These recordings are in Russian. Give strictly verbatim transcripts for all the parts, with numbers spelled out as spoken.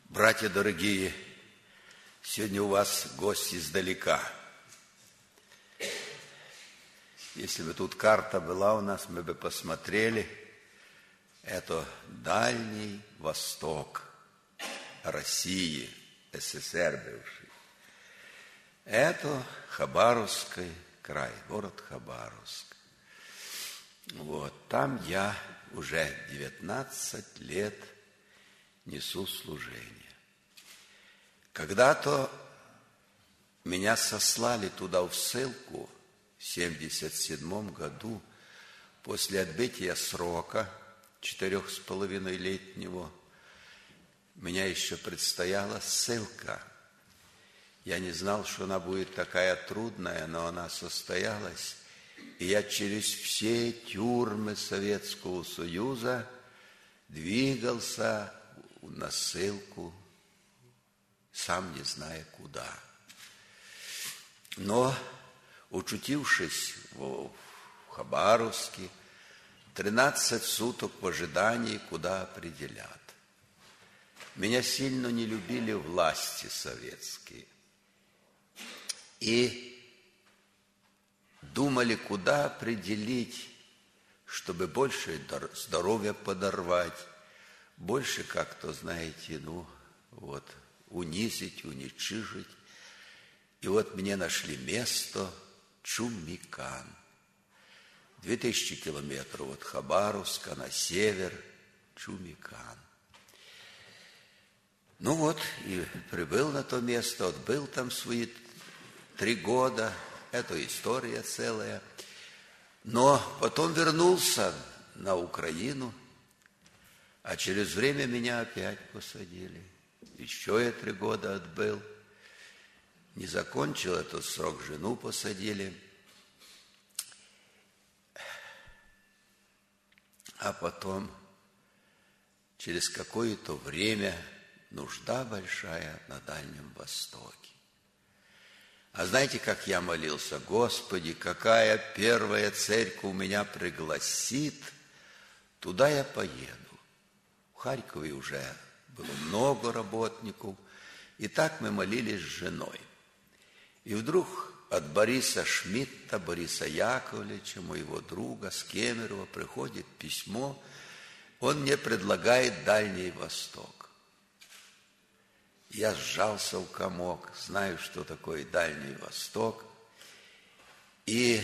Братья дорогие, сегодня у вас гость издалека. Если бы тут карта была у нас, мы бы посмотрели. Это Дальний Восток России, СССР бывший. Это Хабаровский край, город Хабаровск. Вот, там я уже девятнадцать лет несу служение. Когда-то меня сослали туда в ссылку в семьдесят седьмом году после отбытия срока четырех с половиной летнего. Меня еще предстояла ссылка. Я не знал, что она будет такая трудная, но она состоялась. И я через все тюрьмы Советского Союза двигался на ссылку, сам не зная куда. Но, учутившись в Хабаровске, тринадцать суток в ожидании, куда определят. Меня сильно не любили власти советские. И думали, куда определить, чтобы больше здоровья подорвать, больше как-то, знаете, ну, вот, унизить, уничижить. И вот мне нашли место Чумикан. Две тысячи километров от Хабаровска на север, Чумикан. Ну вот, и прибыл на то место, отбыл там свои три года. Это история целая. Но потом вернулся на Украину, а через время меня опять посадили. Еще я три года отбыл. Не закончил этот срок, жену посадили. А потом, через какое-то время, нужда большая на Дальнем Востоке. А знаете, как я молился? Господи, какая первая церковь меня пригласит, туда я поеду. В Харькове уже было много работников. И так мы молились с женой. И вдруг от Бориса Шмидта, Бориса Яковлевича, моего друга с Кемерово, приходит письмо. Он мне предлагает Дальний Восток. Я сжался в комок, знаю, что такое Дальний Восток, и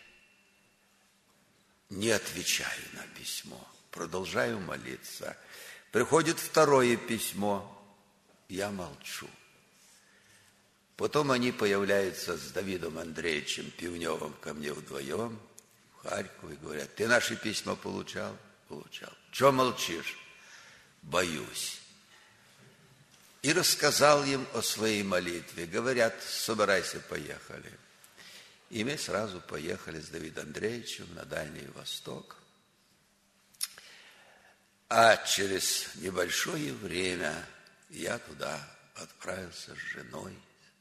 не отвечаю на письмо, продолжаю молиться. Приходит второе письмо, я молчу. Потом они появляются с Давидом Андреевичем Пивневым ко мне вдвоем в Харькове и говорят: ты наши письма получал? Получал. Чего молчишь? Боюсь. И рассказал им о своей молитве. Говорят: собирайся, поехали. И мы сразу поехали с Давидом Андреевичем на Дальний Восток. А через небольшое время я туда отправился с женой,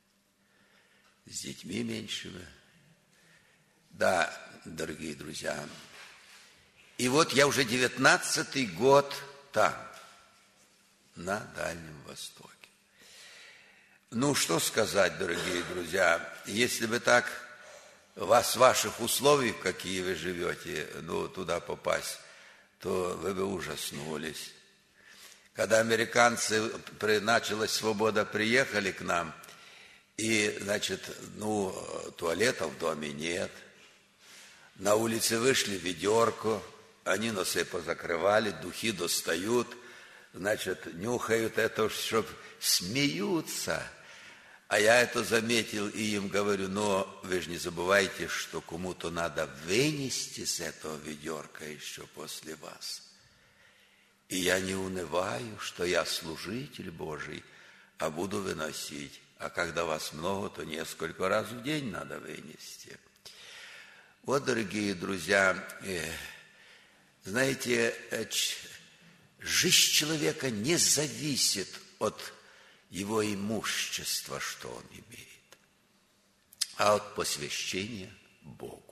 с детьми меньшими. Да, дорогие друзья. И вот я уже девятнадцатый год там, на Дальнем Востоке. Ну, что сказать, дорогие друзья, если бы так вас, ваших условий, в какие вы живете, ну, туда попасть, то вы бы ужаснулись. Когда американцы, при, началась свобода, приехали к нам, и, значит, ну, туалетов в доме нет, на улице вышли ведерко, они носы позакрывали, духи достают, значит, нюхают это, чтоб смеются. А я это заметил и им говорю: но вы же не забывайте, что кому-то надо вынести с этого ведерка еще после вас. И я не унываю, что я служитель Божий, а буду выносить. А когда вас много, то несколько раз в день надо вынести. Вот, дорогие друзья, знаете, жизнь человека не зависит от его имущества, что он имеет, а от посвящения Богу.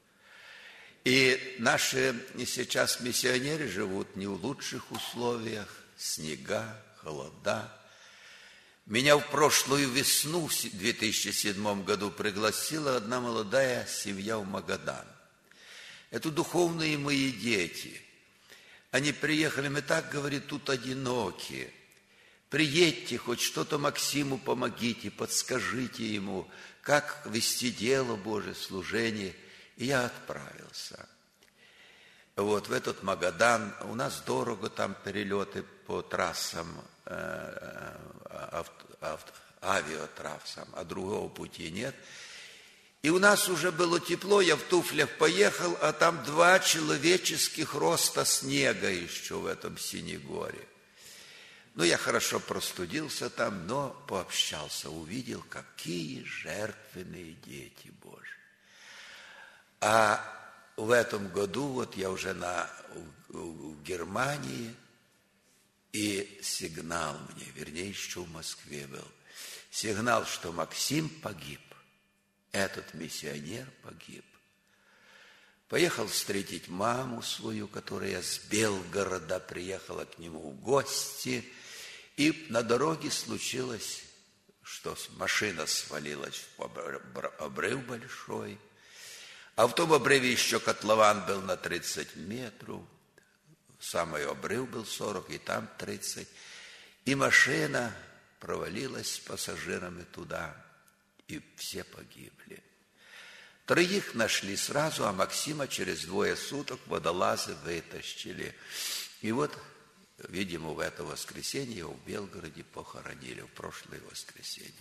И наши сейчас миссионеры живут не в лучших условиях, снега, холода, Меня в прошлую весну, в две тысячи седьмом году, пригласила одна молодая семья в Магадан. Это духовные мои дети. Они приехали, мы так, говорит, тут одиноки. Приедьте, хоть что-то Максиму помогите, подскажите ему, как вести дело Божие, служение. И я отправился. Вот в этот Магадан. У нас дорого там перелеты по трассам, э, авто, авто, авиатрассам, а другого пути нет. И у нас уже было тепло, я в туфлях поехал, а там два человеческих роста снега еще в этом Синегоре. Ну, я хорошо простудился там, но пообщался, увидел, какие жертвенные дети Божьи. А в этом году, вот я уже на, в, в Германии, и сигнал мне, вернее, еще в Москве был, сигнал, что Максим погиб, этот миссионер погиб. Поехал встретить маму свою, которая с Белгорода приехала к нему в гости, и на дороге случилось, что машина свалилась в обрыв большой, а в том обрыве еще котлован был на тридцать метров, самый обрыв был сорок, и там тридцать, и машина провалилась с пассажирами туда, и все погибли. Троих нашли сразу, а Максима через двое суток водолазы вытащили. И вот, видимо, в это воскресенье его в Белгороде похоронили, в прошлое воскресенье.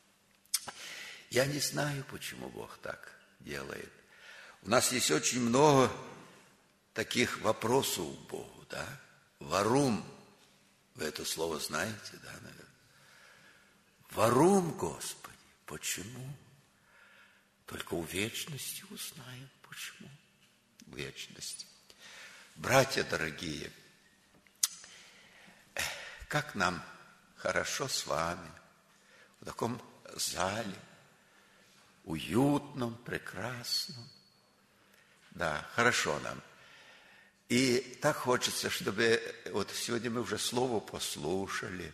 Я не знаю, почему Бог так делает. У нас есть очень много таких вопросов к Богу, да? Варум, вы это слово знаете, да, наверное? Варум, Господи, почему? Только у вечности узнаем, почему. В вечности. Братья дорогие, как нам хорошо с вами в таком зале, уютном, прекрасном. Да, хорошо нам. И так хочется, чтобы вот сегодня мы уже слово послушали,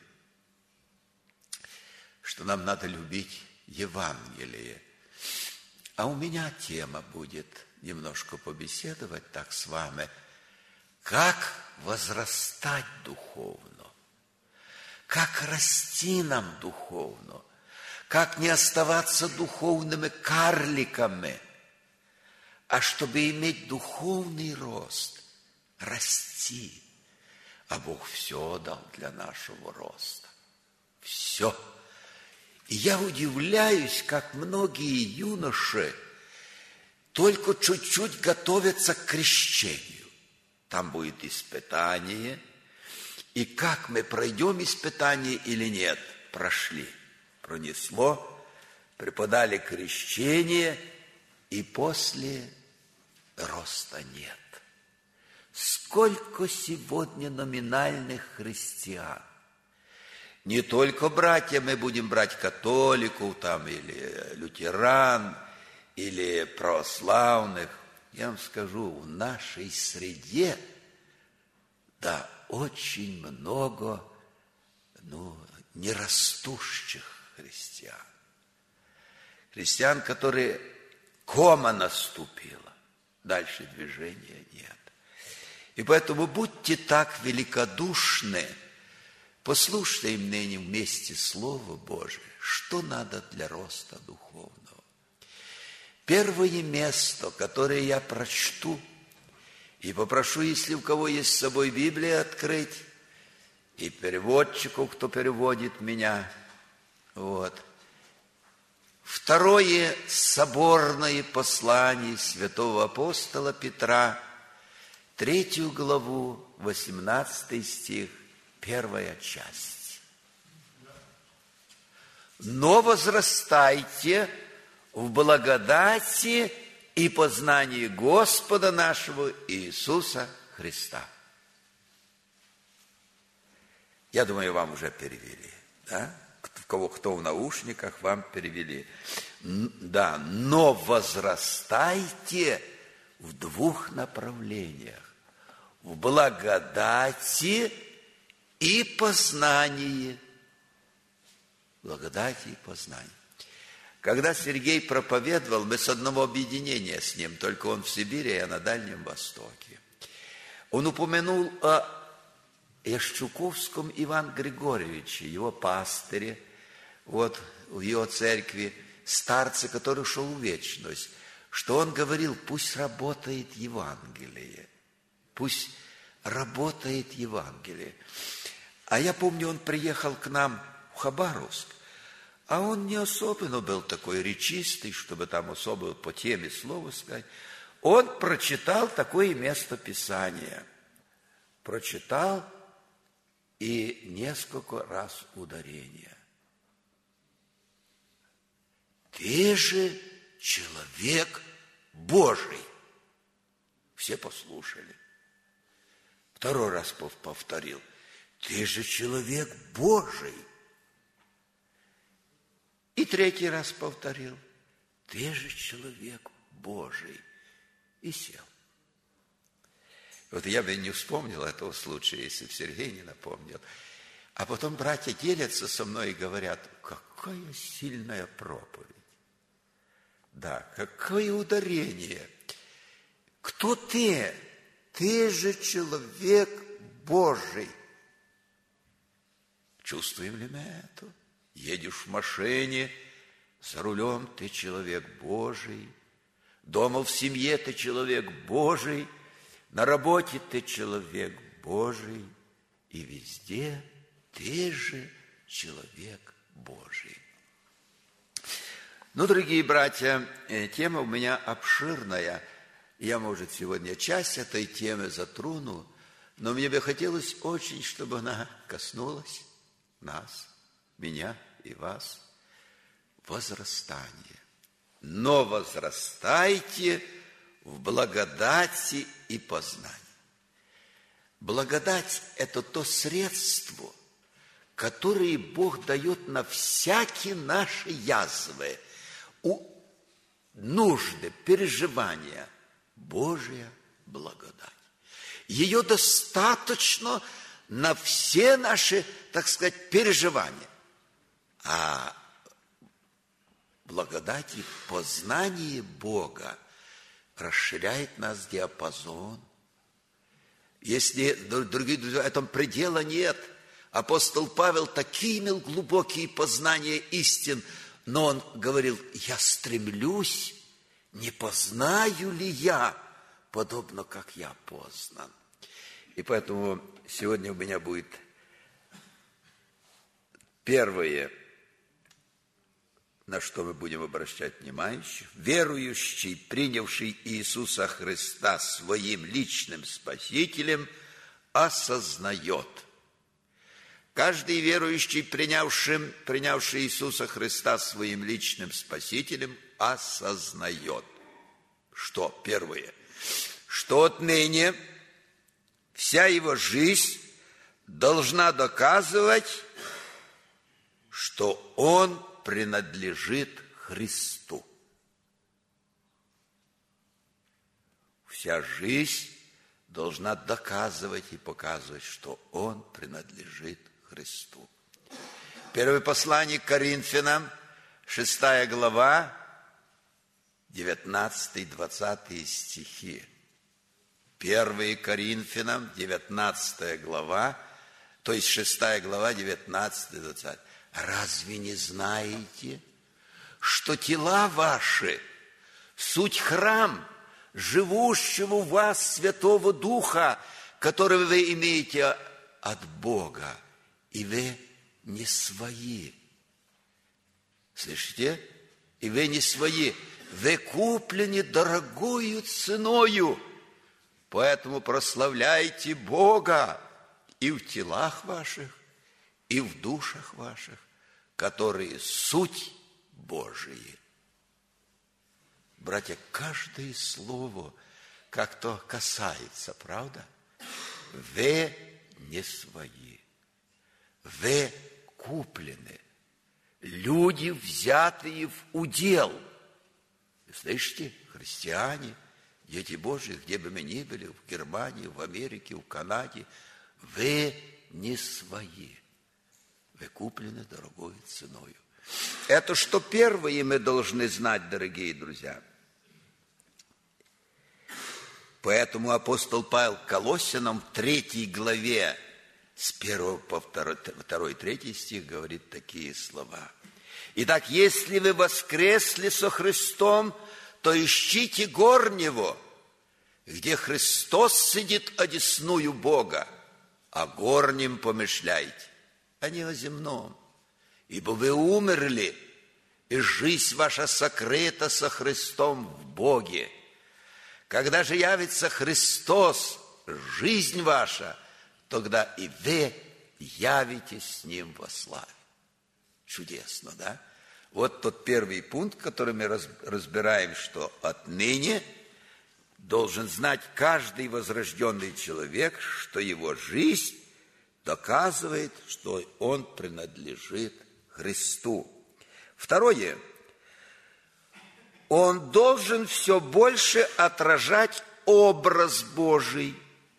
что нам надо любить Евангелие. А у меня тема будет немножко побеседовать так с вами, как возрастать духовно, как расти нам духовно, как не оставаться духовными карликами, а чтобы иметь духовный рост, расти. А Бог все дал для нашего роста. Все. И я удивляюсь, как многие юноши только чуть-чуть готовятся к крещению. Там будет испытание. И как мы пройдем испытание или нет? Прошли. Пронесло, преподали крещение, и после роста нет. Сколько сегодня номинальных христиан? Не только братья, мы будем брать католиков там, или лютеран, или православных. Я вам скажу, в нашей среде, да, очень много, ну, нерастущих христиан. Христиан, которые кома наступила, дальше движения нет. И поэтому будьте так великодушны, послушаем ныне вместе Слово Божие, что надо для роста духовного. Первое место, которое я прочту, и попрошу, если у кого есть с собой Библия, открыть, и переводчику, кто переводит меня, вот. Второе соборное послание святого апостола Петра, третью главу, восемнадцатый стих, первая часть. Но возрастайте в благодати и познании Господа нашего Иисуса Христа. Я думаю, вам уже перевели, да? Кого, кто в наушниках, вам перевели. Да, но возрастайте в двух направлениях. В благодати и познании благодати и познания. Когда Сергей проповедовал, мы с одного объединения с ним, только он в Сибири, а я на Дальнем Востоке. Он упомянул о Ящуковском Иване Григорьевиче, его пастыре, вот в его церкви, старце, который ушел в вечность, что он говорил: пусть работает Евангелие, пусть работает Евангелие. А я помню, он приехал к нам в Хабаровск, а он не особенно был такой речистый, чтобы там особо по теме слова сказать. Он прочитал такое местописание, прочитал и несколько раз ударение. Ты же человек Божий. Все послушали. Второй раз повторил: ты же человек Божий. И третий раз повторил: ты же человек Божий. И сел. Вот я бы не вспомнил этого случая, если бы Сергей не напомнил. А потом братья делятся со мной и говорят: какая сильная проповедь. Да, какое ударение. Кто ты? Ты же человек Божий. Чувствуем ли мы это? Едешь в машине, за рулем ты человек Божий. Дома в семье ты человек Божий. На работе ты человек Божий. И везде ты же человек Божий. Ну, дорогие братья, тема у меня обширная. Я, может, сегодня часть этой темы затрону, но мне бы хотелось очень, чтобы она коснулась нас, меня и вас. Возрастание. Но возрастайте в благодати и познании. Благодать – это то средство, которое Бог дает на всякие наши язвы, нужды, переживания. Божья благодать. Ее достаточно на все наши, так сказать, переживания. А благодать и познание Бога расширяет нас диапазон. Если, дорогие друзья, этом предела нет. Апостол Павел такие имел глубокие познания истин, но он говорил: я стремлюсь, не познаю ли я, подобно как я познан. И поэтому сегодня у меня будет первое, на что мы будем обращать внимание: верующий, принявший Иисуса Христа своим личным Спасителем, осознает. Каждый верующий, принявший, принявший Иисуса Христа своим личным Спасителем, осознает. Что? Первое. Что отныне вся его жизнь должна доказывать, что он принадлежит Христу. Вся жизнь должна доказывать и показывать, что он принадлежит Христу. Первое послание к Коринфянам, шестая глава, девятнадцатый-двадцатый стихи. Первое Коринфянам, девятнадцатая глава, то есть шестая глава, девятнадцатый-двадцатый. Разве не знаете, что тела ваши суть храм живущего в вас Святого Духа, которого вы имеете от Бога, и вы не свои? Слышите? И вы не свои. Вы куплены дорогою ценою, поэтому прославляйте Бога и в телах ваших, и в душах ваших, которые суть Божии. Братья, каждое слово как-то касается, правда? Вы не свои. Вы куплены. Люди, взятые в удел. Слышите? Христиане, дети Божьи, где бы мы ни были, в Германии, в Америке, в Канаде, вы не свои. вы куплены дорогою ценою. Это что первое мы должны знать, дорогие друзья. Поэтому апостол Павел Колоссянам в третьей главе с первого по второй, второй, третий стих говорит такие слова. Итак, если вы воскресли со Христом, то ищите горнего, где Христос сидит одесную Бога, о горнем помышляйте, а не о земном. Ибо вы умерли, и жизнь ваша сокрыта со Христом в Боге. Когда же явится Христос, жизнь ваша, тогда и вы явитесь с Ним во славе. Чудесно, да? Вот тот первый пункт, который мы разбираем, что отныне должен знать каждый возрожденный человек, что его жизнь доказывает, что он принадлежит Христу. Второе. Он должен все больше отражать образ Божий.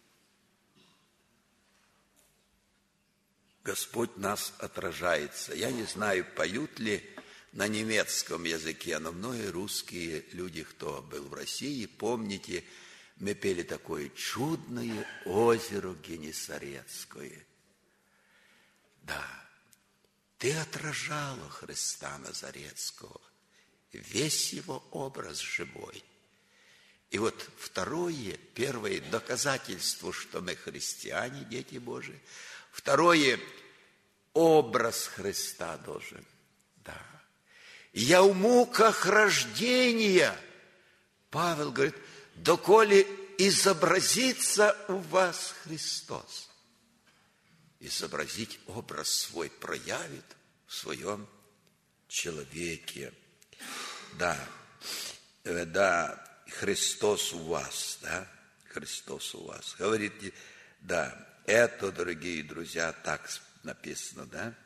Господь нас отражается. Я не знаю, поют ли на немецком языке, но многие русские люди, кто был в России, помните, мы пели такое чудное озеро Генесарецкое. Да, ты отражала Христа Назарецкого, весь его образ живой. И вот второе, первое доказательство, что мы христиане, дети Божии. Второе, образ Христа должен. Да. Я в муках рождения, Павел говорит, доколе изобразится у вас Христос. Изобразить образ свой проявит в своем человеке. Да, да, Христос у вас, да, Христос у вас. Говорите, да, это, дорогие друзья, так написано, да.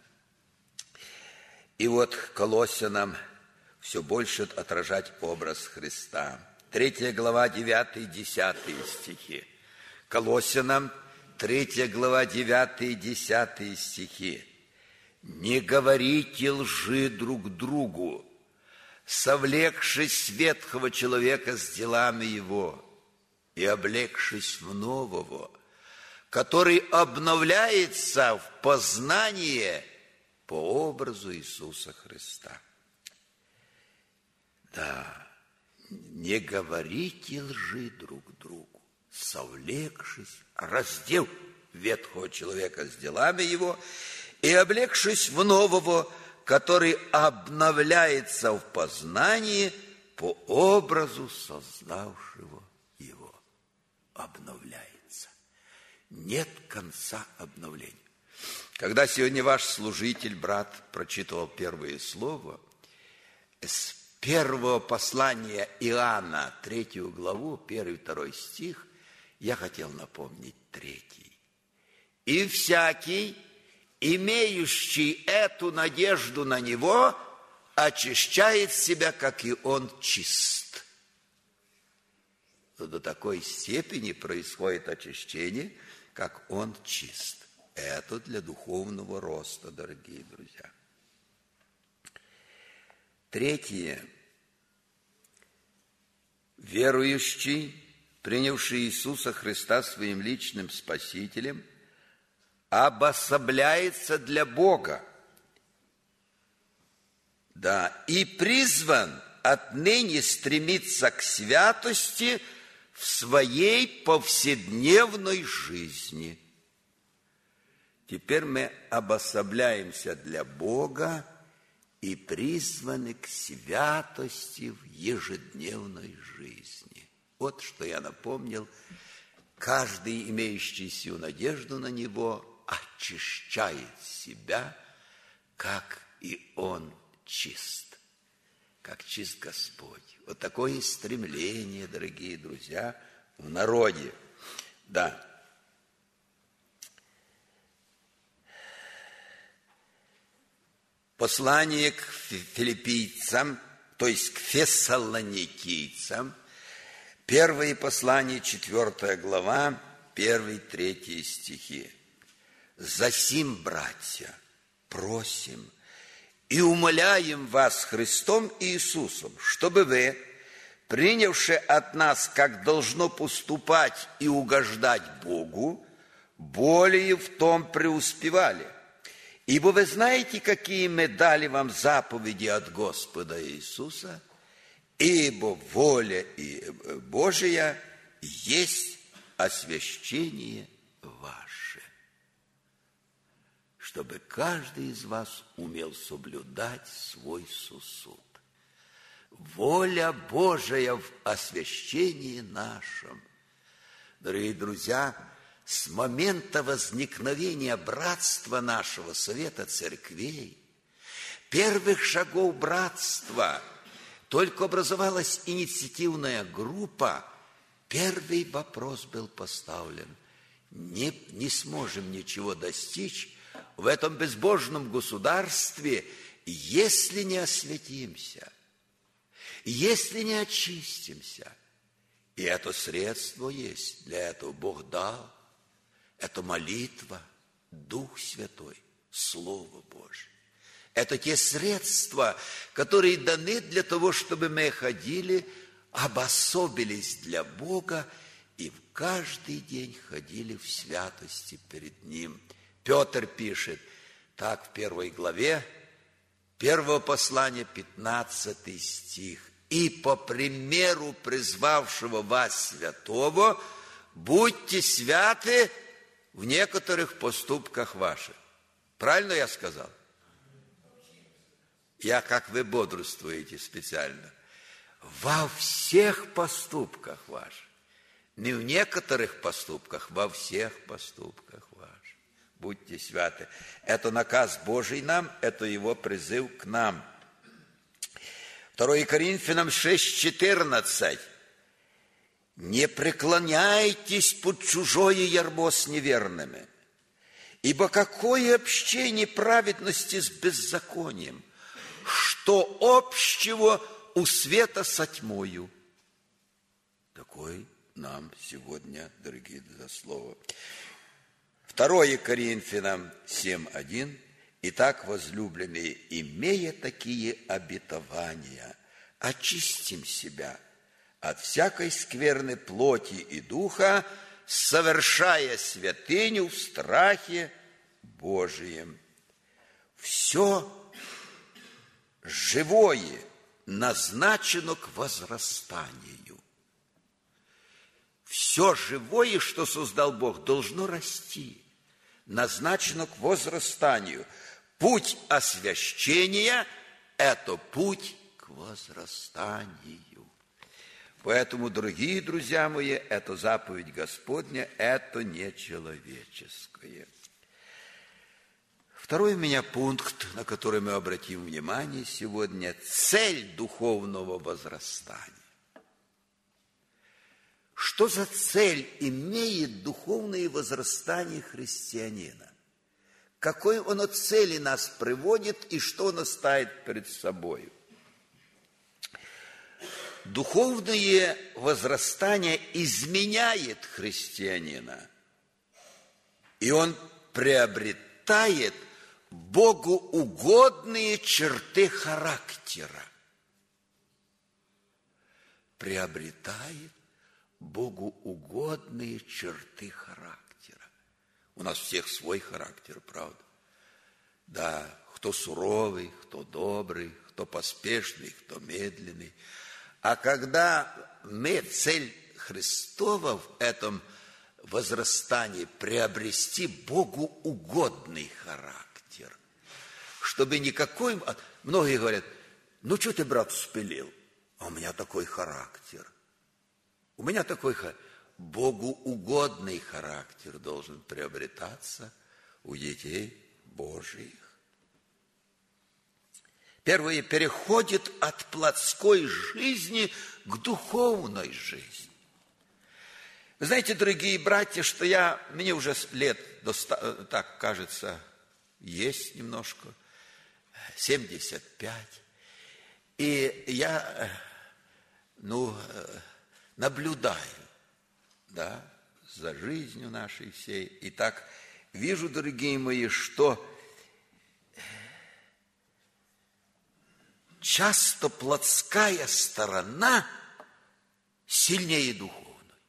И вот Колоссянам все больше отражать образ Христа. Третья глава, девятый, десятый стихи. Колоссянам, третья глава, девятый, десятый стихи. Не говорите лжи друг другу, совлекшись ветхого человека с делами его и облегшись в нового, который обновляется в познании по образу Иисуса Христа. Да, не говорите лжи друг другу, совлекшись, раздев ветхого человека с делами его и облегшись в нового, который обновляется в познании по образу создавшего его. Обновляется. Нет конца обновления. Когда сегодня ваш служитель, брат, прочитывал первое слово, с первого послания Иоанна, третью главу, первый, второй стих, я хотел напомнить третий. И всякий, имеющий эту надежду на Него, очищает себя, как и Он чист. Но до такой степени происходит очищение, как Он чист. Это для духовного роста, дорогие друзья. Третье. Верующий, принявший Иисуса Христа своим личным Спасителем, обособляется для Бога. Да, и призван отныне стремиться к святости в своей повседневной жизни. Теперь мы обособляемся для Бога и призваны к святости в ежедневной жизни. Вот что я напомнил. Каждый, имеющий сию надежду на Него, очищает себя, как и Он чист, как чист Господь. Вот такое стремление, дорогие друзья, в народе. Да. Послание к филиппийцам, то есть к фессалоникийцам, первое послание, четвертая глава, первый, третий стихи. «Засим, братья, просим и умоляем вас Христом Иисусом, чтобы вы, принявши от нас, как должно поступать и угождать Богу, более в том преуспевали. Ибо вы знаете, какие мы дали вам заповеди от Господа Иисуса, ибо воля Божия есть освящение ваше, чтобы каждый из вас умел соблюдать свой сосуд. Воля Божия в освящении нашем. Дорогие друзья, с момента возникновения братства нашего, Совета Церквей, первых шагов братства, только образовалась инициативная группа, первый вопрос был поставлен. Не, не сможем ничего достичь в этом безбожном государстве, если не освятимся, если не очистимся. И это средство есть, для этого Бог дал. Это молитва, Дух Святой, Слово Божие. Это те средства, которые даны для того, чтобы мы ходили, обособились для Бога и в каждый день ходили в святости перед Ним. Петр пишет так в первой главе, первого послания, пятнадцатый стих. «И по примеру призвавшего вас святого, будьте святы в некоторых поступках ваших». Правильно я сказал? Я, как вы бодрствуете специально. Во всех поступках ваших. Не в некоторых поступках, во всех поступках ваших. Будьте святы. Это наказ Божий нам, это Его призыв к нам. второе Коринфянам шесть четырнадцать. «Не преклоняйтесь под чужое ярмо с неверными, ибо какое общение праведности с беззаконием, что общего у света со тьмою». Такой нам сегодня, дорогие, за слово. второе Коринфянам семь один. «Итак, возлюбленные, имея такие обетования, очистим себя от всякой скверны плоти и духа, совершая святыню в страхе Божием». Все живое назначено к возрастанию. Все живое, что создал Бог, должно расти, назначено к возрастанию. Путь освящения – это путь к возрастанию. Поэтому, дорогие друзья мои, эта заповедь Господня – это не человеческое. Второй у меня пункт, на который мы обратим внимание сегодня – цель духовного возрастания. Что за цель имеет духовное возрастание христианина? Какой оно цели нас приводит и что оно ставит перед собой? Духовное возрастание изменяет христианина, и он приобретает Богу угодные черты характера. Приобретает Богу угодные черты характера. У нас всех свой характер, правда? Да, кто суровый, кто добрый, кто поспешный, кто медленный. А когда мы, цель Христова в этом возрастании приобрести Богу угодный характер, чтобы никакой... Многие говорят, ну что ты, брат, спилил? А у меня такой характер. У меня такой характер. Богу угодный характер должен приобретаться у детей Божьих. Первое, переходит от плотской жизни к духовной жизни. Вы знаете, дорогие братья, что я, мне уже лет, так кажется, есть немножко, семьдесят пять. И я, ну, наблюдаю, да, за жизнью нашей всей. И так вижу, дорогие мои, что часто плотская сторона сильнее духовной.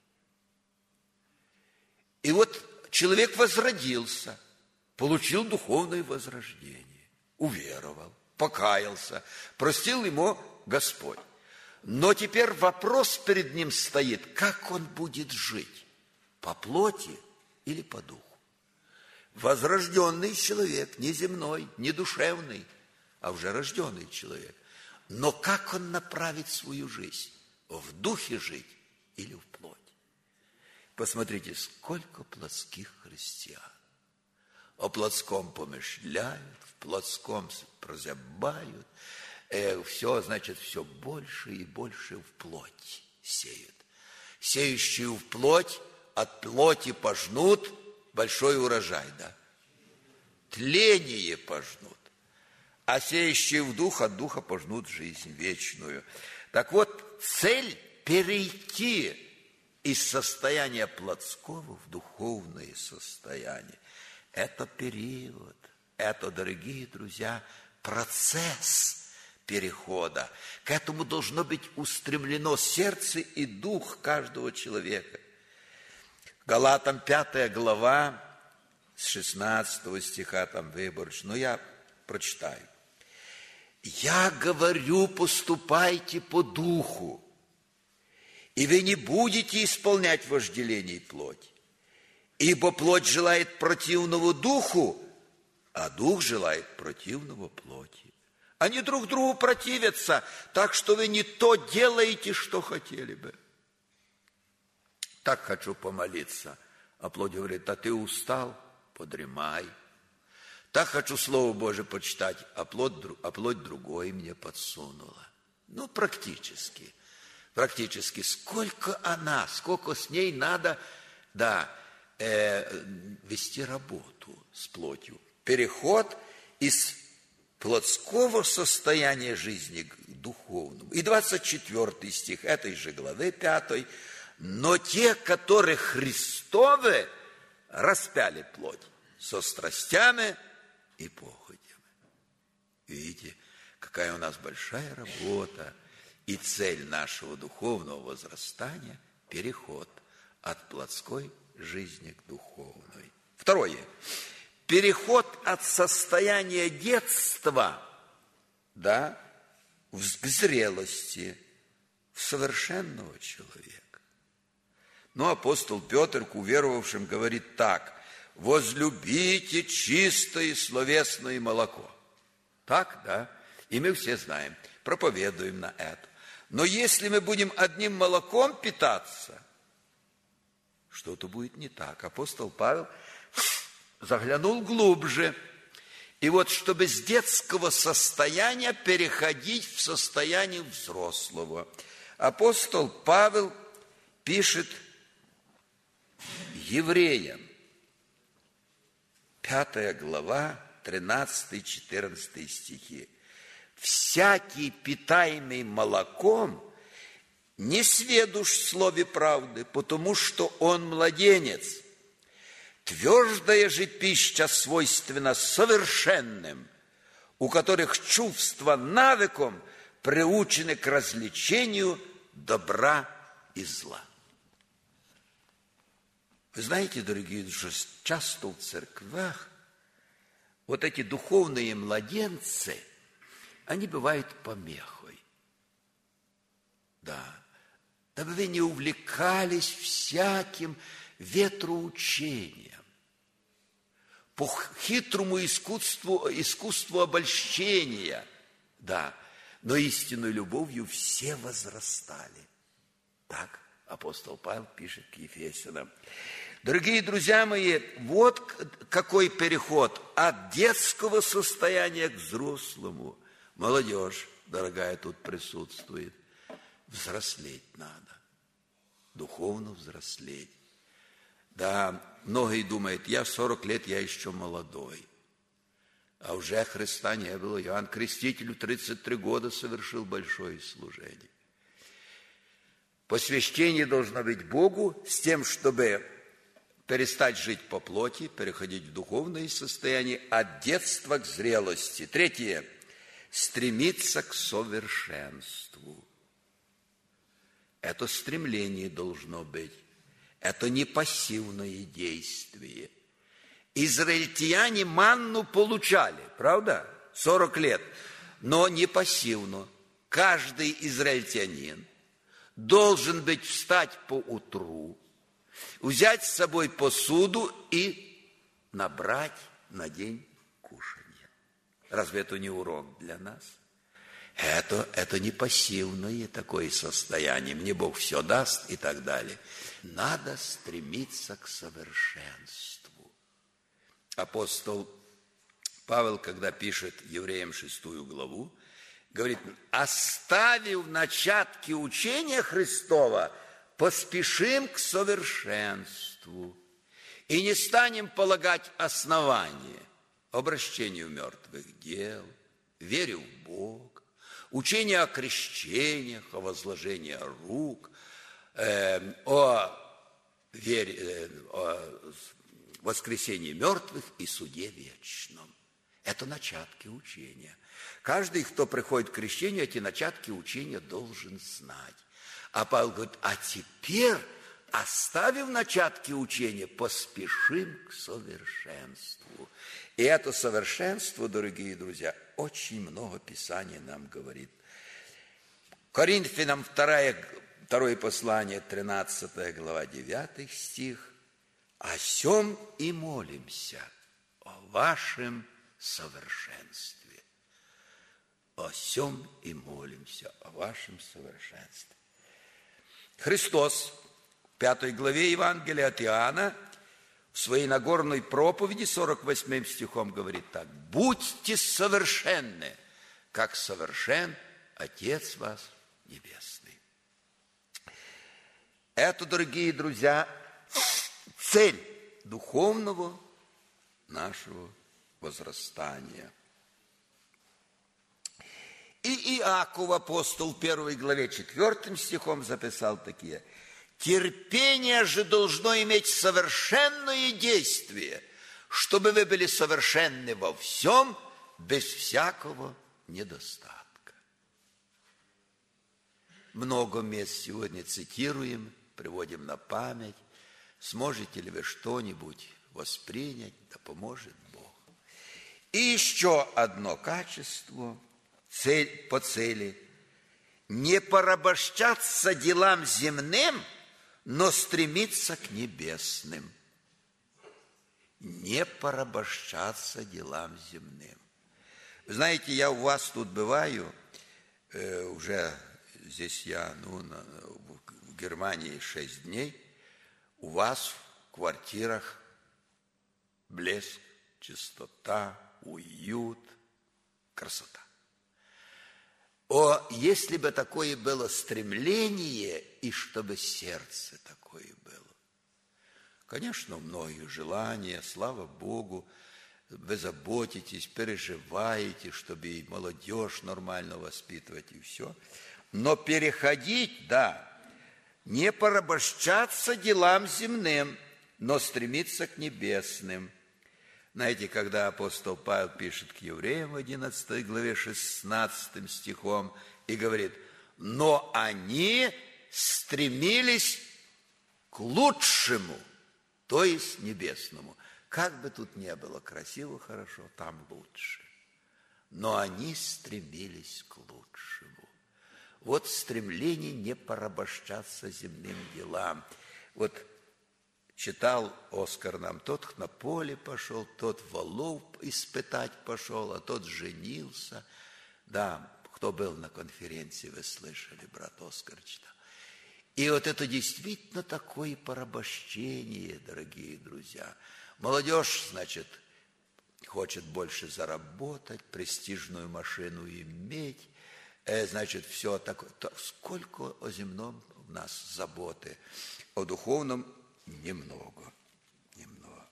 И вот человек возродился, получил духовное возрождение, уверовал, покаялся, простил ему Господь. Но теперь вопрос перед ним стоит, как он будет жить, по плоти или по духу. Возрожденный человек, не земной, не душевный, а уже рожденный человек. Но как он направит свою жизнь? В духе жить или в плоти? Посмотрите, сколько плотских христиан. О плотском помышляют, в плотском прозябают. Э, все, значит, все больше и больше в плоть сеют. Сеющие в плоть от плоти пожнут большой урожай, да? Тление пожнут. А сеющие в дух от духа пожнут жизнь вечную. Так вот, цель перейти из состояния плотского в духовное состояние. Это период, это, дорогие друзья, процесс перехода. К этому должно быть устремлено сердце и дух каждого человека. Галатам пятая глава, с шестнадцатого стиха там выборочно, но я прочитаю. «Я говорю, поступайте по духу, и вы не будете исполнять вожделений плоти. Ибо плоть желает противного духу, а дух желает противного плоти. Они друг другу противятся, так что вы не то делаете, что хотели бы». Так хочу помолиться. А плоть говорит: а ты устал? Подремай. Так хочу Слово Божие почитать, а плоть, а плоть другое мне подсунула. Ну, практически. Практически. Сколько она, сколько с ней надо, да, э, вести работу с плотью. Переход из плотского состояния жизни к духовному. И двадцать четвёртый стих этой же главы пятой. «Но те, которые Христовы, распяли плоть со страстями и похотями». Видите, какая у нас большая работа и цель нашего духовного возрастания – переход от плотской жизни к духовной. Второе. Переход от состояния детства, да, к зрелости, в совершенного человека. Но апостол Петр к уверовавшим говорит так: возлюбите чистое словесное молоко. Так, да? И мы все знаем, проповедуем на это. Но если мы будем одним молоком питаться, что-то будет не так. Апостол Павел заглянул глубже. И вот, чтобы с детского состояния переходить в состояние взрослого, апостол Павел пишет Евреям, пятая глава, тринадцатый-четырнадцатый стихи. «Всякий, питаемый молоком, не сведущ в слове правды, потому что он младенец. Твердая же пища свойственна совершенным, у которых чувства навыком приучены к развлечению добра и зла». Вы знаете, дорогие друзья, часто в церквях вот эти духовные младенцы, они бывают помехой. Да, дабы вы не увлекались всяким ветроучением, по хитрому искусству, искусству обольщения, да, но истинной любовью все возрастали. Так апостол Павел пишет к Ефесянам. Дорогие друзья мои, вот какой переход от детского состояния к взрослому. Молодежь, дорогая, тут присутствует. Взрослеть надо, духовно взрослеть. Да, многие думают, я сорок лет, я еще молодой. А уже Христа не было. Иоанн Креститель в тридцать три года совершил большое служение. Посвящение должно быть Богу с тем, чтобы перестать жить по плоти, переходить в духовное состояние от детства к зрелости. Третье. стремиться к совершенству. Это стремление должно быть. Это не пассивное действие. Израильтяне манну получали, правда? сорок лет. Но не пассивно. Каждый израильтянин должен быть встать по утру, взять с собой посуду и набрать на день кушанье. Разве это не урок для нас? Это, это не пассивное такое состояние. Мне Бог все даст и так далее. Надо стремиться к совершенству. Апостол Павел, когда пишет Евреям шестую главу, говорит: оставив начатки учения Христова, поспешим к совершенству и не станем полагать основания обращению мертвых дел, вере в Бога, учение о крещениях, о возложении рук, э, о, вере, э, о воскресении мертвых и суде вечном. Это начатки учения. Каждый, кто приходит к крещению, эти начатки учения должен знать. А Павел говорит: а теперь, оставив начатки учения, поспешим к совершенству. И это совершенство, дорогие друзья, очень много Писания нам говорит. Коринфянам второе, второе послание, тринадцатая глава, девятый стих. О сем и молимся, о вашем совершенстве. О сем и молимся, о вашем совершенстве. Христос в пятой главе Евангелия от Иоанна в своей Нагорной проповеди сорок восьмым стихом говорит так: «Будьте совершенны, как совершен Отец вас Небесный». Это, дорогие друзья, цель духовного нашего возрастания. И Иаков, апостол, в первой главе четвертым стихом записал такие: «Терпение же должно иметь совершенное действие, чтобы вы были совершенны во всем, без всякого недостатка». Много мест сегодня цитируем, приводим на память. Сможете ли вы что-нибудь воспринять? Да поможет Бог. И еще одно качество – цель, по цели: не порабощаться делам земным, но стремиться к небесным. Не порабощаться делам земным. Вы знаете, я у вас тут бываю, э, уже здесь я ну, на, в Германии шесть дней, у вас в квартирах блеск, чистота, уют, красота. О, если бы такое было стремление, и чтобы сердце такое было. Конечно, многие желания, слава Богу, вы заботитесь, переживаете, чтобы и молодежь нормально воспитывать, и все. Но переходить, да, не порабощаться делам земным, но стремиться к небесным. Знаете, когда апостол Павел пишет к евреям в одиннадцатой главе шестнадцатым стихом и говорит: «Но они стремились к лучшему, то есть небесному». Как бы тут ни было красиво, хорошо, там лучше. Но они стремились к лучшему. Вот стремление не порабощаться земным делам. Вот читал Оскар нам: тот на поле пошел, тот волов испытать пошел, а тот женился. Да, кто был на конференции, вы слышали, брат Оскар читал. И вот это действительно такое порабощение, дорогие друзья. Молодежь, значит, хочет больше заработать, престижную машину иметь, значит, все такое. Сколько о земном у нас заботы, о духовном немного, немного.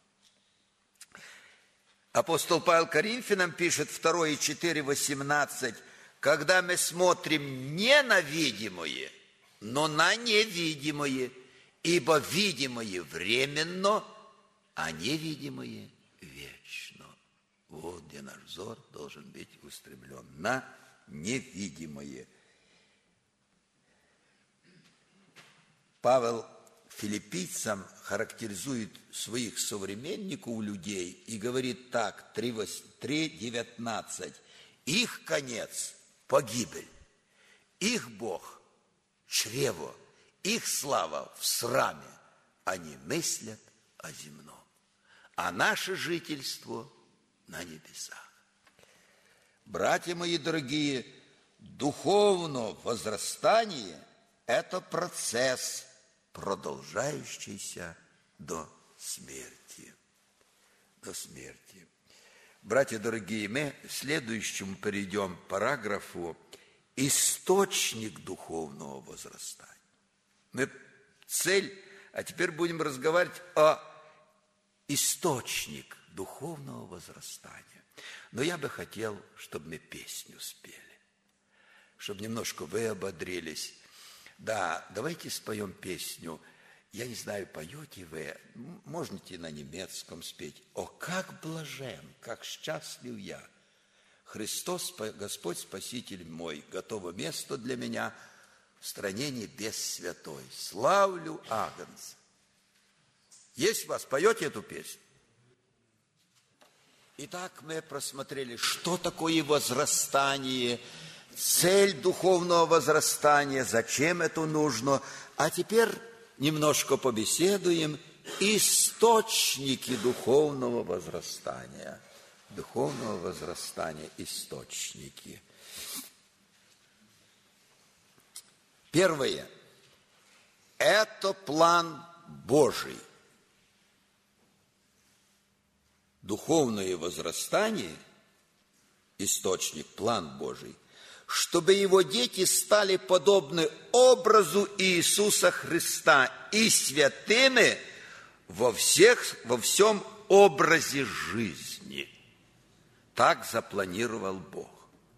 Апостол Павел Коринфянам пишет второе четыре восемнадцать: «Когда мы смотрим не на видимое, но на невидимое, ибо видимое временно, а невидимое вечно». Вот где наш взор должен быть устремлен на невидимое. Павел филиппийцам характеризует своих современников, людей, и говорит так, три девятнадцать. Их конец – погибель, их Бог – чрево, их слава в сраме. Они мыслят о земном, а наше жительство на небесах. Братья мои дорогие, духовное возрастание – это процесс, продолжающийся до смерти. До смерти. Братья дорогие, мы к следующему перейдем параграфу «Источник духовного возрастания». Мы цель, а теперь будем разговаривать о источник духовного возрастания. Но я бы хотел, чтобы мы песню спели, чтобы немножко вы ободрились. Да, давайте споем песню. Я не знаю, поете вы, можете на немецком спеть. О, как блажен, как счастлив я! Христос, Господь Спаситель мой, готово место для меня в стране небес святой. Славлю Агнца. Есть у вас, поете эту песню? Итак, мы просмотрели, что такое возрастание, цель духовного возрастания, зачем это нужно. А теперь немножко побеседуем источники духовного возрастания. Духовного возрастания, источники. Первое. Это план Божий. Духовное возрастание, источник, план Божий, чтобы его дети стали подобны образу Иисуса Христа и святыми во, всех, во всем образе жизни. Так запланировал Бог.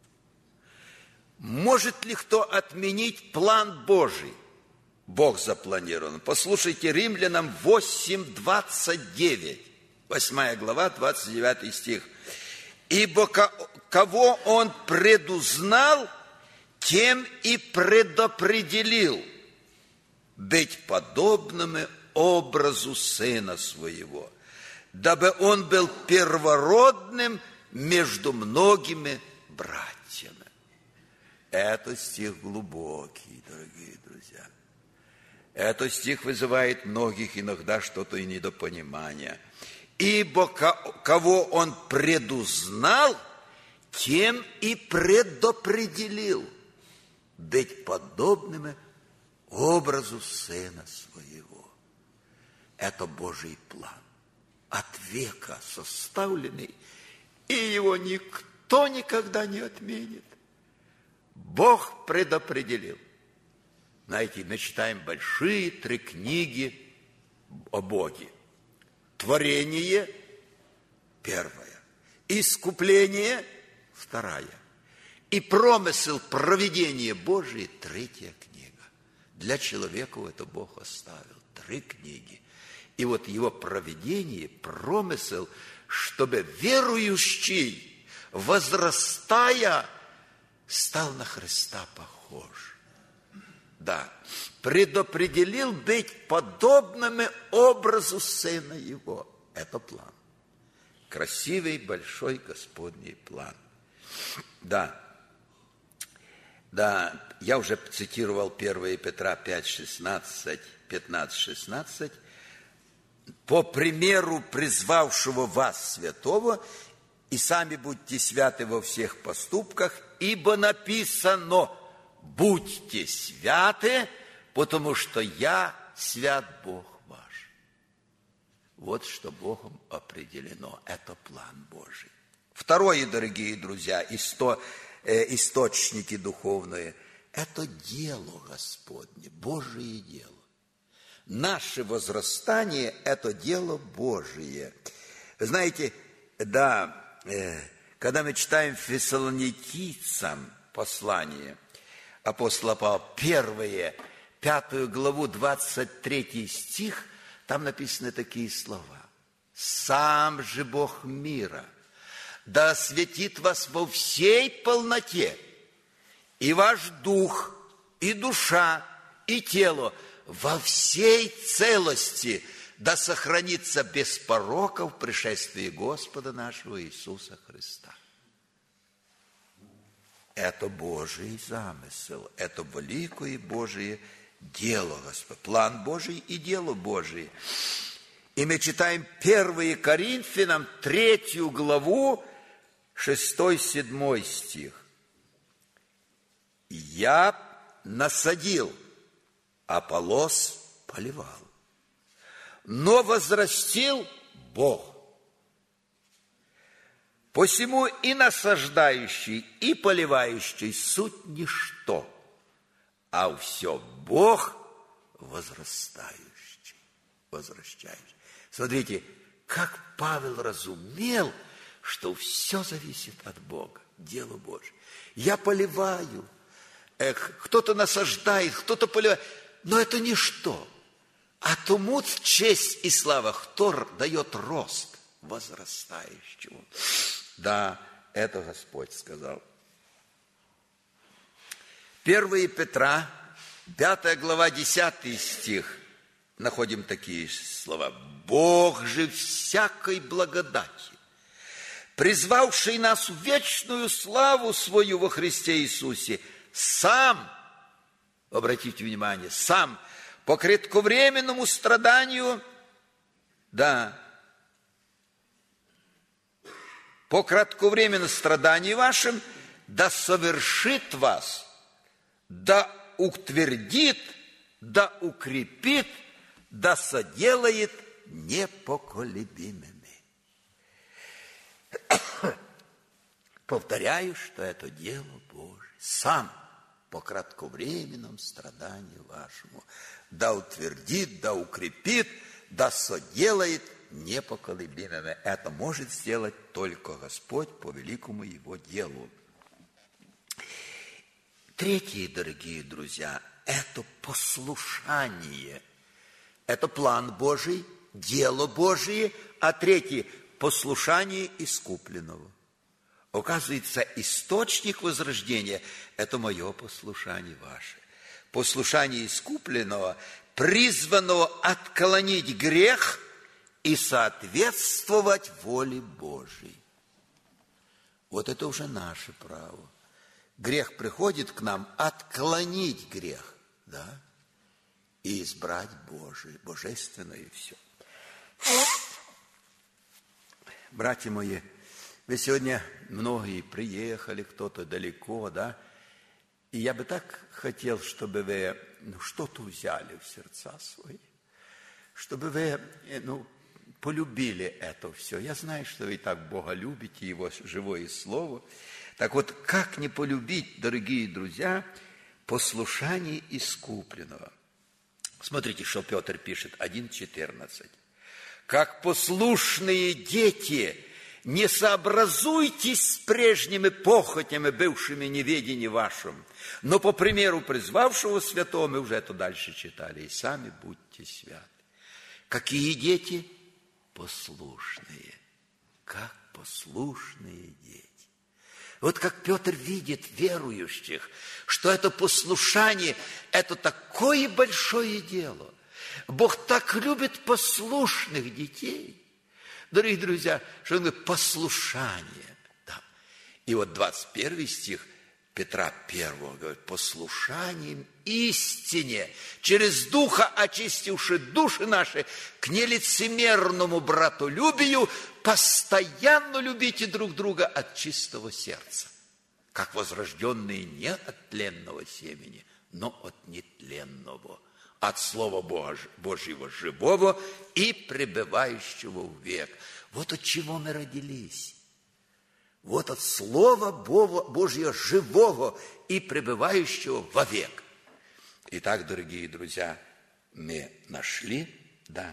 Может ли кто отменить план Божий? Бог запланирован. Послушайте, Римлянам восемь двадцать девять, восьмая глава, двадцать девятый стих. Ибо кого Он предузнал, тем и предопределил быть подобными образу Сына Своего, дабы Он был первородным между многими братьями. Это стих глубокий, дорогие друзья. Этот стих вызывает многих иногда что-то и недопонимание. Ибо кого Он предузнал, тем и предопределил быть подобными образу Сына Своего. Это Божий план, от века составленный, и его никто никогда не отменит. Бог предопределил. Знаете, мы читаем большие три книги о Боге. Творение – первое. Искупление – вторая. И промысел провидения Божие – третья книга. Для человека это Бог оставил. Три книги. И вот его провидение, промысел, чтобы верующий, возрастая, стал на Христа похож. Да, предопределил быть подобными образу Сына Его. Это план. Красивый, большой Господний план. Да, да, я уже цитировал первое Петра пять, шестнадцать, пятнадцать, шестнадцать. По примеру призвавшего вас святого, и сами будьте святы во всех поступках, ибо написано: будьте святы, потому что я свят Бог ваш. Вот что Богом определено. Это план Божий. Второе, дорогие друзья, исто, э, источники духовные, это дело Господне, Божие дело. Наше возрастание – это дело Божие. Вы знаете, да, э, когда мы читаем Фессалоникийцам послание апостола Павла, первое, пятую главу, двадцать третий стих, там написаны такие слова. «Сам же Бог мира, да осветит вас во всей полноте, и ваш дух, и душа, и тело во всей целости да сохранится без порока в пришествии Господа нашего Иисуса Христа. Это Божий замысел, это великое Божие дело, Господь, план Божий и дело Божие. И мы читаем первое Коринфянам, третью главу, шестой-седьмой стих. «Я насадил, Аполлос поливал, но возрастил Бог. Посему и насаждающий, и поливающий суть ничто, а все Бог возрастающий, возвращающий». Смотрите, как Павел разумел, что все зависит от Бога, дело Божье. Я поливаю, эх, кто-то насаждает, кто-то поливает, но это ничто. А тому честь и слава, кто дает рост возрастающему. Да, это Господь сказал. первое Петра, пятая глава, десятый стих, находим такие слова. «Бог же всякой благодати, призвавший нас в вечную славу свою во Христе Иисусе, сам, обратите внимание, сам по кратковременному страданию, да, по кратковременному страданию вашим, да совершит вас, да утвердит, да укрепит, да соделает непоколебимыми». Повторяю, что это дело Божие. Сам по кратковременном страданию вашему да утвердит, да укрепит, да соделает непоколебимыми. Это может сделать только Господь по великому Его делу. Третье, дорогие друзья, это послушание. Это план Божий, дело Божие. А третье – послушание искупленного. Оказывается, источник возрождения – это мое послушание ваше. Послушание искупленного, призванного отклонить грех и соответствовать воле Божьей. Вот это уже наше право. Грех приходит к нам отклонить грех, да, и избрать Божие, божественное и все. Братья мои, вы сегодня многие приехали, кто-то далеко, да, и я бы так хотел, чтобы вы ну, что-то взяли в сердца свои, чтобы вы ну, полюбили это все. Я знаю, что вы и так Бога любите, Его живое Слово. Так вот, как не полюбить, дорогие друзья, послушание искупленного? Смотрите, что Петр пишет, один четырнадцать. «Как послушные дети, не сообразуйтесь с прежними похотями, бывшими неведении вашим, но по примеру призвавшего святого», мы уже это дальше читали, «и сами будьте святы». Какие дети? Послушные. Как послушные дети. Вот как Петр видит верующих, что это послушание, это такое большое дело. Бог так любит послушных детей. Дорогие друзья, что он говорит, послушание. Да. И вот двадцать первый стих Петра первого говорит, послушанием истине, через Духа очистивши души наши, к нелицемерному братолюбию, постоянно любите друг друга от чистого сердца, как возрожденные не от тленного семени, но от нетленного, от Слова Божьего живого и пребывающего в век. Вот от чего мы родились. Вот от Слова Божьего живого и пребывающего вовек. Итак, дорогие друзья, мы нашли, да,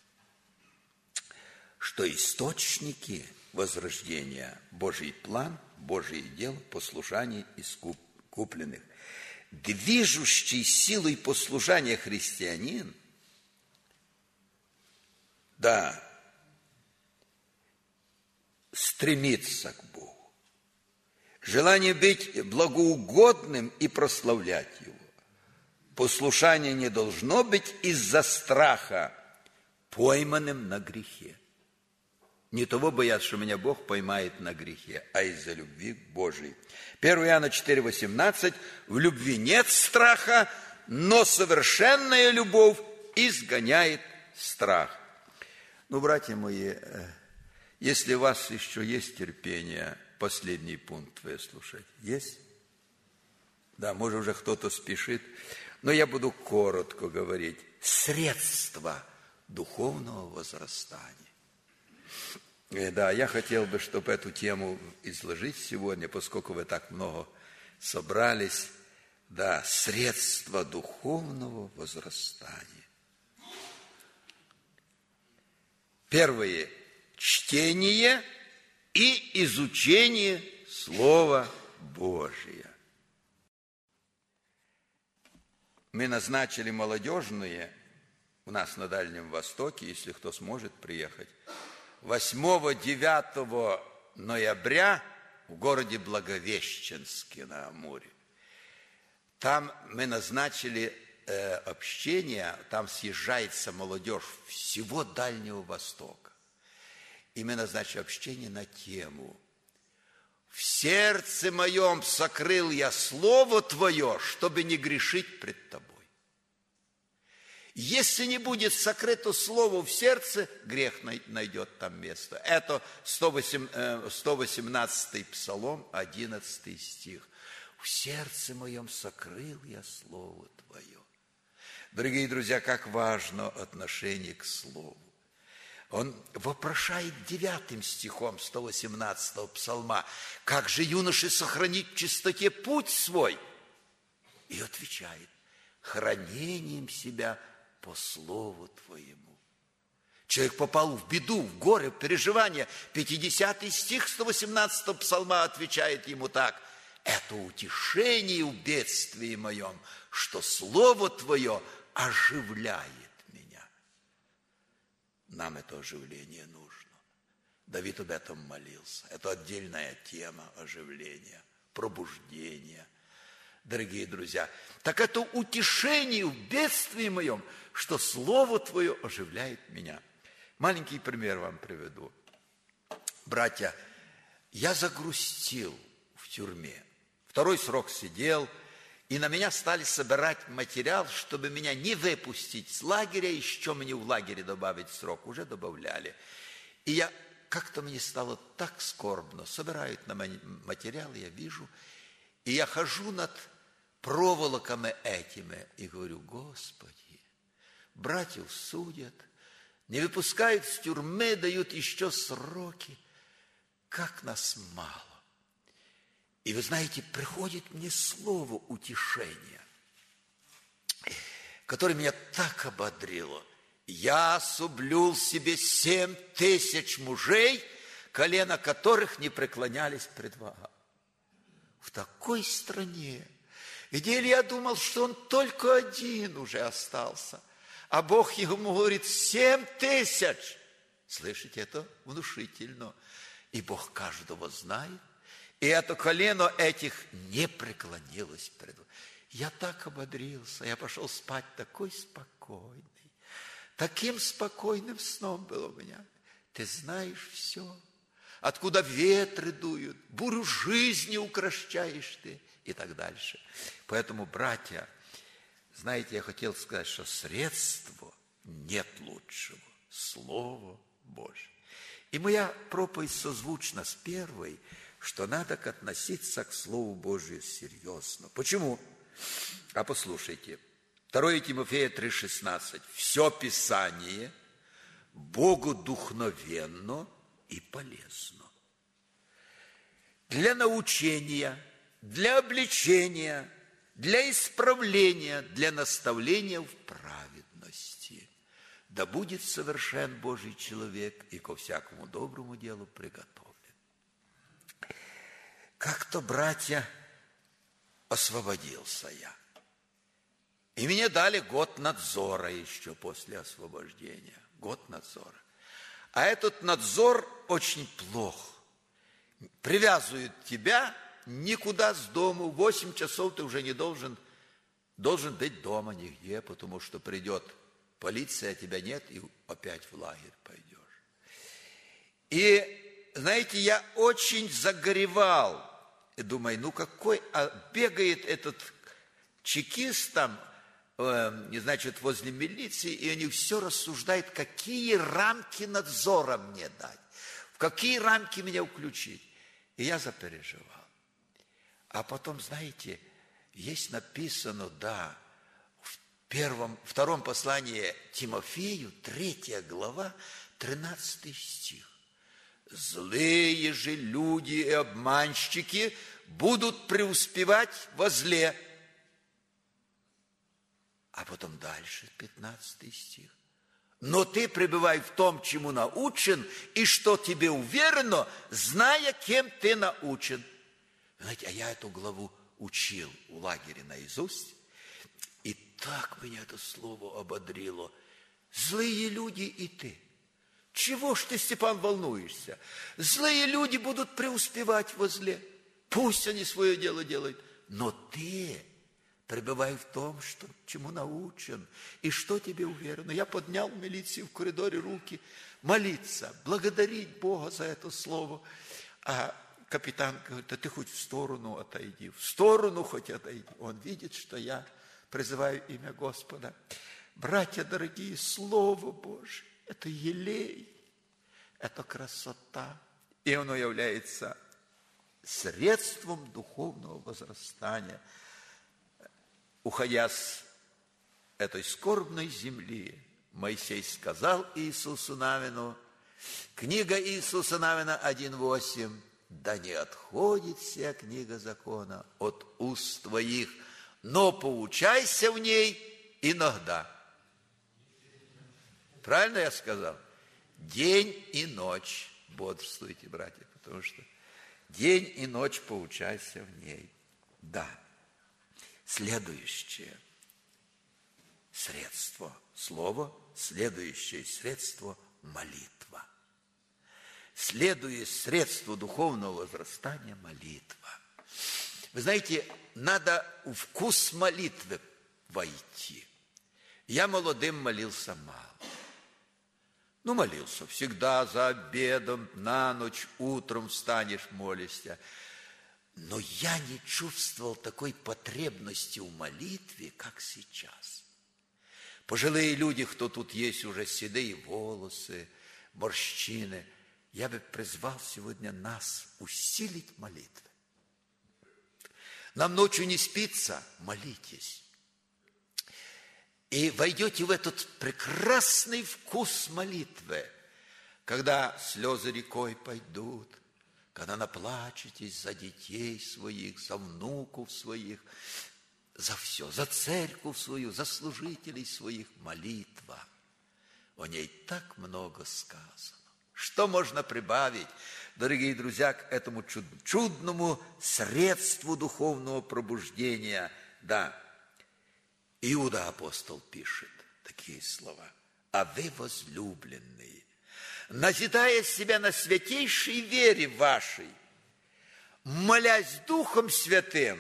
что источники возрождения, Божий план, Божие дело, послушание искупленных, движущий силой послушания христианин, да, стремиться к Богу, желание быть благоугодным и прославлять Его. Послушание не должно быть из-за страха, пойманным на грехе. Не того боятся, что меня Бог поймает на грехе, а из-за любви к Божией. первое Иоанна четыре восемнадцать. В любви нет страха, но совершенная любовь изгоняет страх. Ну, братья мои, если у вас еще есть терпение, последний пункт выслушать. Есть? Да, может, уже кто-то спешит. Но я буду коротко говорить. Средства духовного возрастания. И да, я хотел бы, чтобы эту тему изложить сегодня, поскольку вы так много собрались. Да, средства духовного возрастания. Первое. Чтение и изучение Слова Божия. Мы назначили молодежные у нас на Дальнем Востоке, если кто сможет приехать, восьмого-девятого ноября в городе Благовещенске на Амуре. Там мы назначили э, общение, там съезжается молодежь всего Дальнего Востока. И мы назначили общение на тему «В сердце моем сокрыл я Слово Твое, чтобы не грешить пред Тобой». Если не будет сокрыто Слово в сердце, грех найдет там место. Это сто восемнадцатый Псалом, одиннадцатый стих. «В сердце моем сокрыл я Слово Твое». Дорогие друзья, как важно отношение к Слову. Он вопрошает девятым стихом сто восемнадцатого Псалма: «Как же юноше сохранить в чистоте путь свой?» И отвечает: «Хранением себя по Слову Твоему». Человек попал в беду, в горе, в переживание. пятидесятый стих сто восемнадцатого Псалма отвечает ему так: «Это утешение в бедствии моем, что Слово Твое оживляет меня». Нам это оживление нужно. Давид об этом молился. Это отдельная тема оживления, пробуждения. Дорогие друзья, так это утешение в бедствии моем, что Слово Твое оживляет меня. Маленький пример вам приведу. Братья, я загрустил в тюрьме. Второй срок сидел, и на меня стали собирать материал, чтобы меня не выпустить с лагеря, еще мне в лагере добавить срок. Уже добавляли. И я, как-то мне стало так скорбно. Собирают на материал, я вижу, и я хожу над проволоками этими и говорю: Господи, братьев судят, не выпускают с тюрьмы, дают еще сроки. Как нас мало. И вы знаете, приходит мне слово утешения, которое меня так ободрило. Я соблюл себе семь тысяч мужей, колена которых не преклонялись пред Вааалом. В такой стране, где Илья думал, что он только один уже остался, а Бог ему говорит: семь тысяч. Слышите, это внушительно. И Бог каждого знает. И это колено этих не преклонилось пред Вааалом. Я так ободрился, я пошел спать такой спокойный. Таким спокойным сном был у меня. Ты знаешь все. Откуда ветры дуют, бурю жизни укращаешь ты и так дальше. Поэтому, братья, знаете, я хотел сказать, что средства нет лучшего. Слово Божье. И моя проповедь созвучна с первой, что надо относиться к Слову Божию серьезно. Почему? А послушайте. второе Тимофея три шестнадцать. Все Писание Богу духновенно и полезно. Для научения, для обличения, для исправления, для наставления в праведности. Да будет совершен Божий человек и ко всякому доброму делу приготовлен. Как-то, братья, освободился я. И мне дали год надзора еще после освобождения. Год надзора. А этот надзор очень плох. привязывают тебя никуда с дому. В восемь часов ты уже не должен, должен быть дома нигде, потому что придет полиция, а тебя нет, и опять в лагерь пойдешь. И, знаете, я очень загоревал. И думаю, ну какой, а бегает этот чекист там, э, значит, возле милиции, и они все рассуждают, какие рамки надзора мне дать, в какие рамки меня включить. И я запереживал. А потом, знаете, есть написано, да, в первом, втором послании Тимофею, третья глава, тринадцатый стих. Злые же люди и обманщики будут преуспевать во зле. А потом дальше, пятнадцатый стих. Но ты пребывай в том, чему научен, и что тебе уверено, зная, кем ты научен. Знаете, а я эту главу учил в лагере наизусть, и так меня это слово ободрило. Злые люди и ты. Чего ж ты, Степан, волнуешься? Злые люди будут преуспевать во зле. Пусть они свое дело делают. Но ты пребывай в том, что, чему научен, и что тебе уверено. Я поднял в милиции в коридоре руки, молиться, благодарить Бога за это слово. А капитан говорит, да ты хоть в сторону отойди, в сторону хоть отойди. Он видит, что я призываю имя Господа. Братья дорогие, Слово Божие – это елей, это красота. И оно является средством духовного возрастания. Уходя с этой скорбной земли, Моисей сказал Иисусу Навину, книга Иисуса Навина один восемь, да не отходит вся книга закона от уст твоих, но поучайся в ней иногда. Правильно я сказал? День и ночь бодрствуйте, братья, потому что день и ночь поучайся в ней. Да. Следующее средство, слово, следующее средство – молитва. Следующее средство духовного возрастания – молитва. Вы знаете, надо в вкус молитвы войти. Я молодым молился мало. Ну, молился всегда за обедом, на ночь, утром встанешь, молишься. Но я не чувствовал такой потребности в молитве, как сейчас. Пожилые люди, кто тут есть, уже седые волосы, морщины, я бы призвал сегодня нас усилить молитвы. Нам ночью не спится, молитесь. И войдете в этот прекрасный вкус молитвы, когда слезы рекой пойдут, когда наплачетесь за детей своих, за внуков своих, за все, за церковь свою, за служителей своих, молитва. О ней так много сказано. Что можно прибавить, дорогие друзья, к этому чудному средству духовного пробуждения? Да, Иуда апостол пишет такие слова. А вы, возлюбленные, назидая себя на святейшей вере вашей, молясь Духом Святым,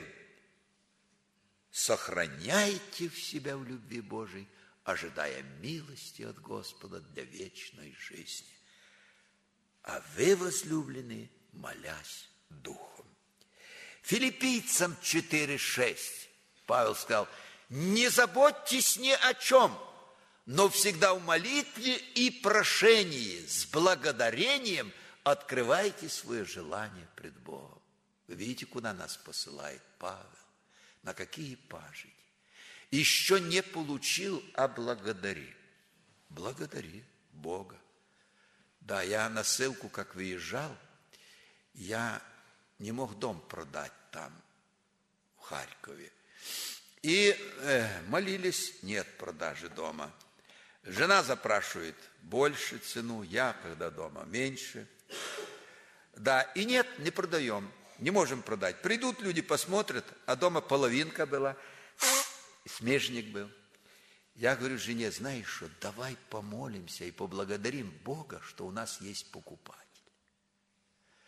сохраняйте в себя в любви Божией, ожидая милости от Господа для вечной жизни. А вы, возлюбленные, молясь Духом. Филиппийцам четыре шесть Павел сказал, не заботьтесь ни о чем, но всегда в молитве и прошении с благодарением открывайте свое желание пред Богом. Вы видите, куда нас посылает Павел? На какие пажити? Еще не получил, а благодари. Благодари Бога. Да, я на ссылку, как выезжал, я не мог дом продать там, в Харькове. И э, молились, нет продажи дома. Жена запрашивает больше цену, я, когда дома, меньше. Да, и нет, не продаем, не можем продать. Придут люди, посмотрят, а дома половинка была, смежник был. Я говорю жене, знаешь что, давай помолимся и поблагодарим Бога, что у нас есть покупатель.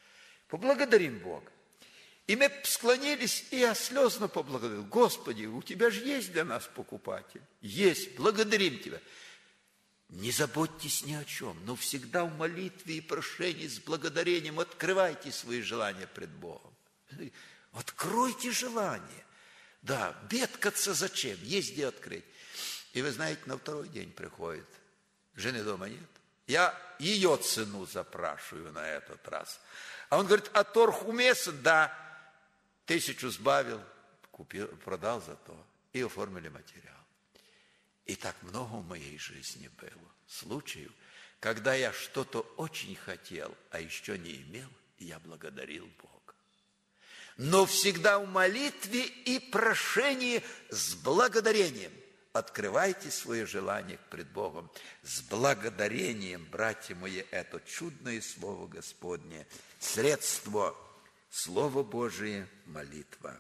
Поблагодарим Бога. И мы склонились, и я слезно поблагодарил. Господи, у Тебя же есть для нас покупатель. Есть, благодарим Тебя. Не заботьтесь ни о чем, но всегда в молитве и прошении с благодарением открывайте свои желания пред Богом. Откройте желание. Да, бедкаться зачем? Есть где открыть. И вы знаете, на второй день приходит. Жены дома нет. Я ее цену запрашиваю на этот раз. А он говорит, а торг уместен? Да. Тысячу сбавил, купил, продал за то. И оформили материал. И так много в моей жизни было случаев, когда я что-то очень хотел, а еще не имел, и я благодарил Бога. Но всегда в молитве и прошении с благодарением. Открывайте свои желания пред Богом. С благодарением, братья мои, это чудное Слово Господне. Средство, Слово Божие, молитва.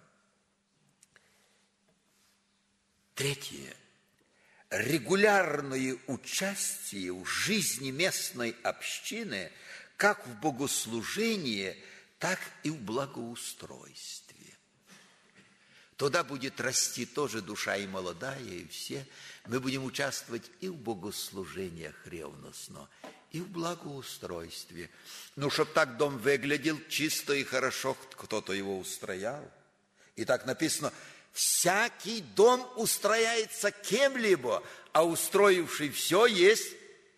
Третье. Регулярное участие в жизни местной общины, как в богослужении, так и в благоустройстве. Туда будет расти тоже душа и молодая, и все. Мы будем участвовать и в богослужениях ревностно, и в благоустройстве. Ну, чтобы так дом выглядел чисто и хорошо, кто-то его устроял. И так написано, всякий дом устрояется кем-либо, а устроивший все есть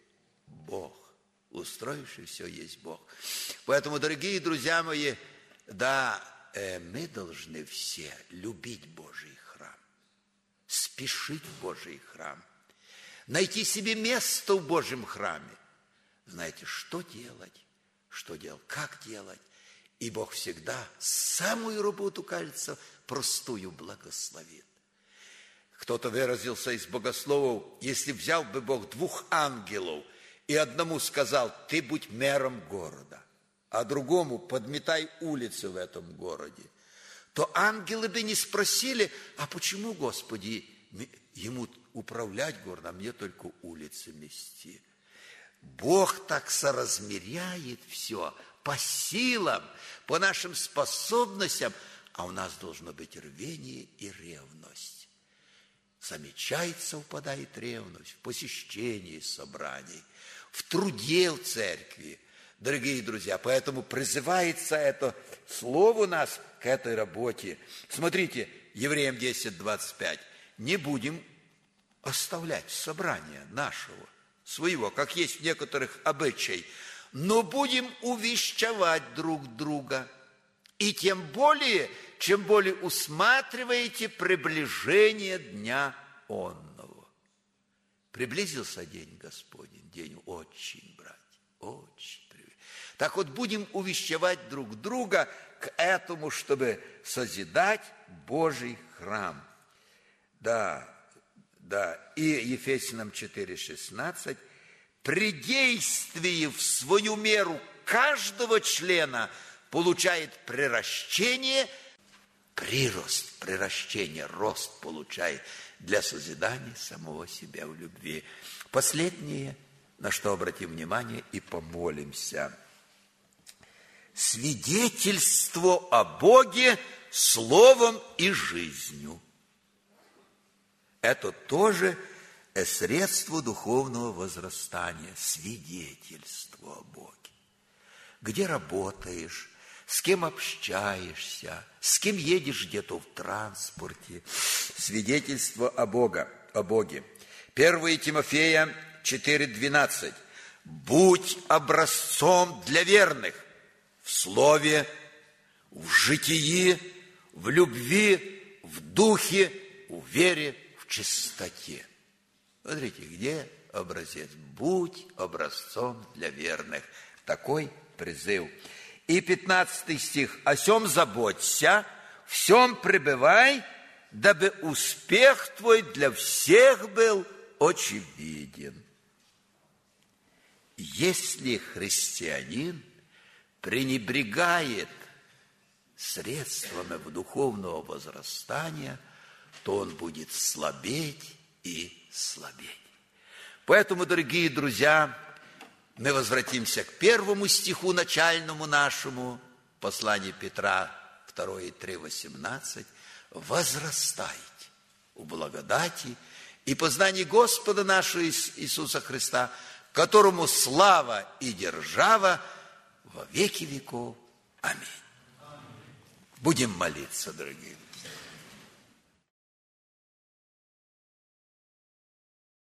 Бог. Устроивший все есть Бог. Поэтому, дорогие друзья мои, да, э, мы должны все любить Божий храм, спешить в Божий храм, найти себе место в Божьем храме. Знаете, что делать, что делать, как делать. И Бог всегда самую работу, кажется, простую благословит. Кто-то выразился из богословов, если взял бы Бог двух ангелов и одному сказал, ты будь мэром города, а другому подметай улицы в этом городе, то ангелы бы не спросили, а почему, Господи, ему управлять городом, а мне только улицы мести? Бог так соразмеряет все по силам, по нашим способностям, а у нас должно быть рвение и ревность. Замечается, упадает ревность в посещении собраний, в труде в церкви, дорогие друзья. Поэтому призывается это слово нас к этой работе. Смотрите, Евреям десять двадцать пять. Не будем оставлять собрание нашего, своего, как есть в некоторых обычаях, но будем увещевать друг друга. И тем более, чем более усматриваете приближение дня онного. Приблизился день Господень, день очень, братья, очень. Так вот, будем увещевать друг друга к этому, чтобы созидать Божий храм. Да, да, и Ефесянам четыре шестнадцать. При действии в свою меру каждого члена получает приращение, прирост, приращение, рост получает для созидания самого себя в любви. Последнее, на что обратим внимание и помолимся. Свидетельство о Боге словом и жизнью. Это тоже средство духовного возрастания, свидетельство о Боге. Где работаешь, с кем общаешься, с кем едешь где-то в транспорте. Свидетельство о Боге. О Боге. первое Тимофея четыре двенадцать. Будь образцом для верных в слове, в житии, в любви, в духе, в вере, в чистоте. Смотрите, где образец? Будь образцом для верных. Такой призыв. И пятнадцатый стих. О сем заботься, в сем пребывай, дабы успех твой для всех был очевиден. Если христианин пренебрегает средствами духовного возрастания, то он будет слабеть и слабеть. Поэтому, дорогие друзья, мы возвратимся к первому стиху начальному нашему. в послании Петра два и три, восемнадцать, возрастайте в благодати и познании Господа нашего Иисуса Христа, которому слава и держава во веки веков. Аминь. Будем молиться, дорогие.